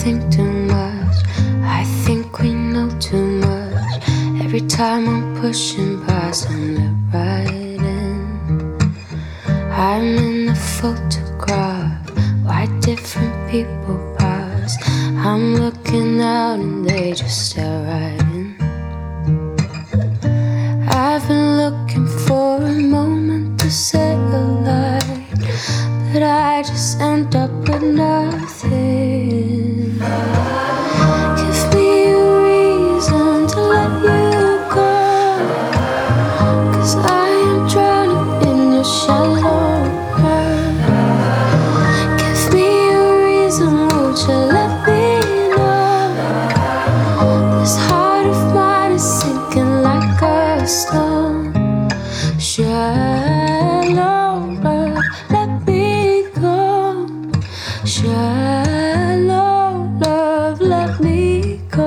think too much. I think we know too much. Every time I'm pushing past, I'm let right in. I'm in a photograph, why different people pass. I'm looking out and they just stare right in. I've been looking for a moment to say a lie, but I just end up with nothing. Give me a reason to let you go, 'cause I am drowning in your shallow world. Give me a reason, won't you let me know? This heart of mine is sinking like a stone. Shallow love, let me go. Shallow love, let me go.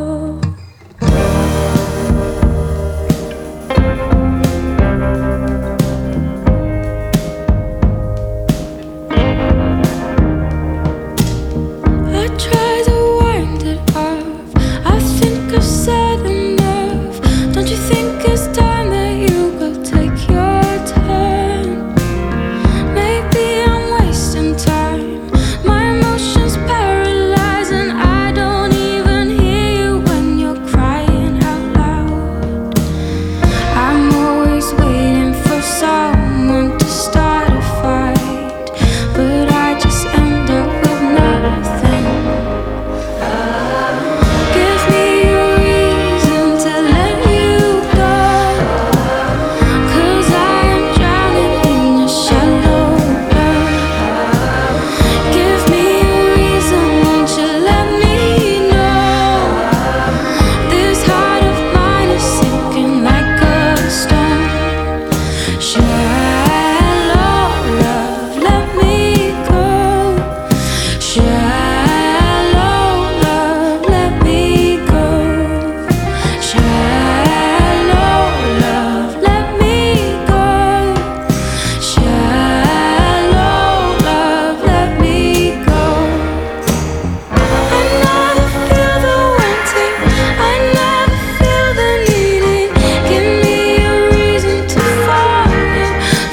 I try to wind it off. I think I've said enough. Don't you think it's time that you go take your turn? Maybe I'm wasting time. My emotions paralyzed and I don't even hear you when you're crying out loud. I'm always waiting for someone to start a fight, but I just end up with nothing. Give me a reason to let you go, 'cause I am drowning in your shallow love. Give me a reason, won't you let me know? This heart of mine is sinking like a stone. Shallow love, let me go. Shallow love, let me go. Shallow love, let me go. Shallow love, let me go. I never feel the wanting, I never feel the needing. Give me a reason to follow.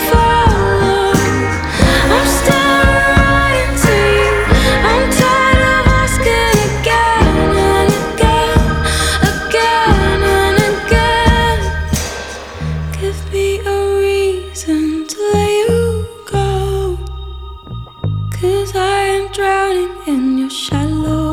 I'm still running to you. I'm tired of asking again and again, again and again. Give me a reason to let you go, 'cause I am drowning in your shallow